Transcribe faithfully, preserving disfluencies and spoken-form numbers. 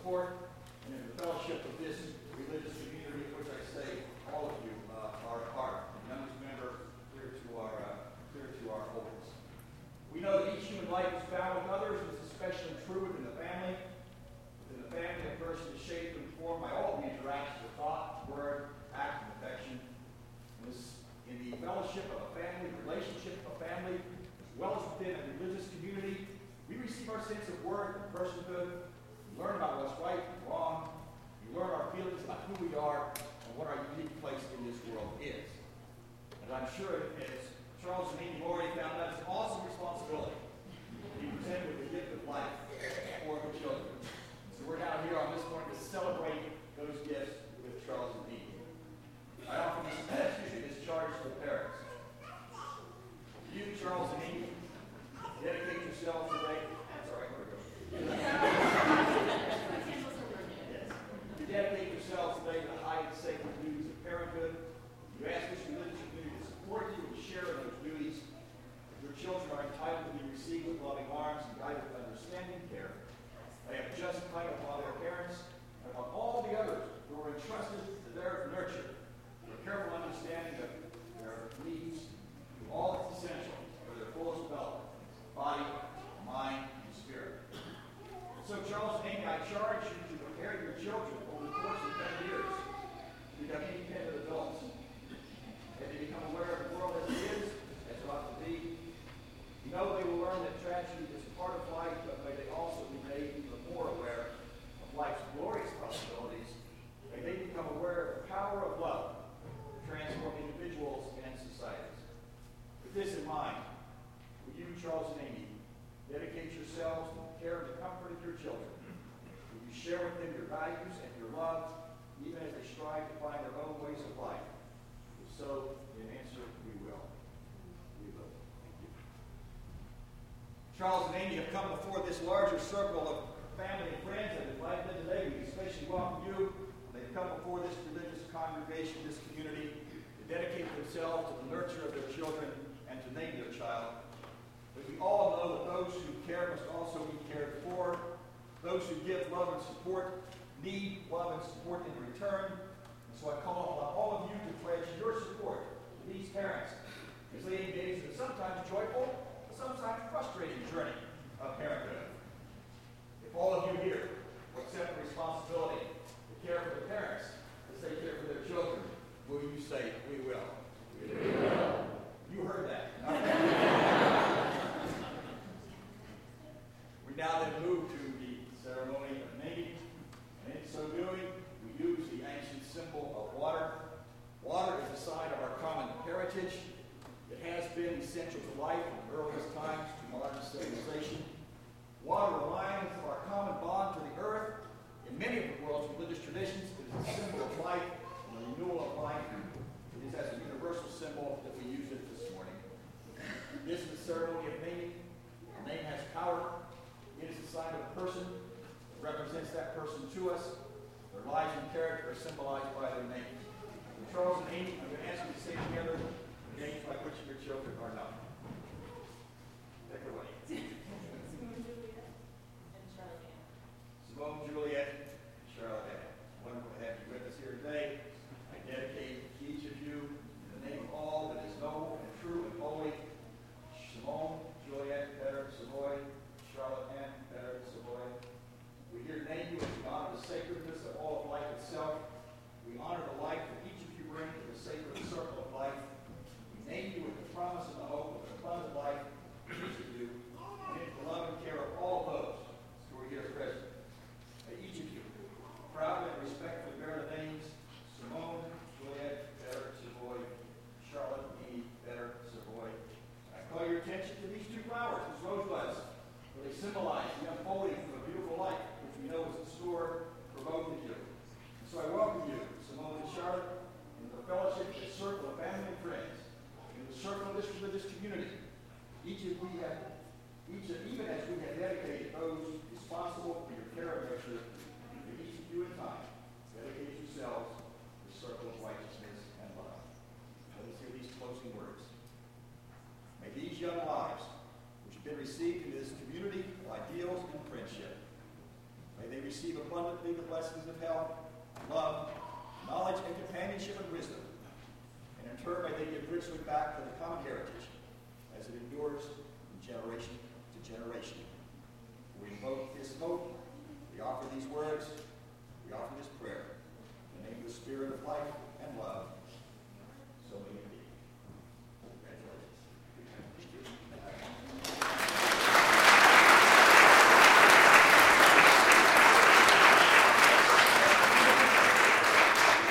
support, and in the fellowship of this religious community, of which I say all of you uh, are a part, the youngest member clear to our uh, clear to our holders. We know that each human life is bound with others. This is especially true within the family. Within the family, a person is shaped and informed by all the interactions of thought, word, act, and affection. In, this, in the fellowship of a family, relationship of a family, as well as within a religious community, we receive our sense of worth and personhood. We learn about what's right and wrong. We learn our feelings about who we are and what our unique place in this world is. And I'm sure, as Charles and Amy already found out, it's an awesome responsibility to be presented with the gift of life for the children. So we're now here on this morning to celebrate those gifts with Charles and Amy. I offer this, excuse me, this charge to the parents. You, Charles and Amy, dedicate yourselves today. That's all right, we're good. Yes. You dedicate yourselves today to the high and sacred duties of parenthood. You ask this religious community to support you and share in those duties. Your children are entitled to be received with loving arms and guided with understanding care. They have just claim upon their parents and upon all the others who are entrusted to their nurture. With careful understanding of their needs, all that's essential for their fullest development, body, mind, and spirit. And so, Charles and Amy, I charge you to prepare your children over the course of ten years to become independent adults. And they become aware of the world as it is, as it ought to be. You know they will learn that tragedy is part of life, but may they also be made even more aware of life's glorious possibilities. May they become aware of the power of love to transform individuals and societies. With this in mind, will you, Charles and Amy, dedicate yourselves to the care and the comfort of your children? Will you share with them your values and your love, even as they strive to find their own ways of life? If so, in answer, we will. We will. Thank you. Charles and Amy have come before this larger circle of family and friends that have invited them today. We especially welcome you. They've come before this religious congregation, this community, to dedicate themselves to the nurture of their children and to name their child. But we all know that those who care must also be cared for. Those who give love and support need love and support in return. And so I call upon all of you to pledge your support to these parents as they engage in a sometimes joyful, but sometimes frustrating journey of parenthood. If all of you here will accept the responsibility to care for the parents as they care for their children, will you say, we will? We will. You heard that. We now then move to the ceremony of naming, and in so doing, we use the ancient symbol of water. Water is a sign of our common heritage. It has been essential to life from the earliest times to modern civilization. Water reminds of our common bond to the earth. In many of the world's religious traditions, it is a symbol of life and the renewal of life. It is as a universal symbol that we use it this morning. This is the ceremony of naming. The name has power. It is a sign of a person. It represents that person to us. Their lives and character are symbolized by their names. And Charles and Amy, I'm going to ask you to say together the names by which your children are known. Take it away. Simone Juliet and Charlotte Ann. Simone Juliet and Charlotte Ann. Wonderful to have you with us here today. I dedicate each of you in the name of all that is noble and true and holy. Simone Juliet Better Savoy, Charlotte Ann Better Savoy. We here name you as we honor the sacredness of all of life itself. We honor the life that each of you bring to the sacred circle of life. We name you with the promise and the hope of an abundant life, each of you, and in the love and care of all those who are here present. May each of you proudly and respectfully bear the names Simone Juliet Better Savoy, Charlotte E. Better Savoy. I call your attention to these two flowers, these rosebuds, for they symbolize the unfolding of a beautiful life, which we know is in store for both of you. And so I welcome you, Simone and Charlotte, into the fellowship, the circle of family and friends, in the circle of this religious community. Each of we have, each of, even as we have dedicated those responsible for your care and nurture, may each of you in time dedicate yourselves to the circle of righteousness and love. Let us hear these closing words. May these young lives, which have been received into this community of ideals and friendship, may they receive abundantly they give Bridgewood back to the common heritage as it endures from generation to generation.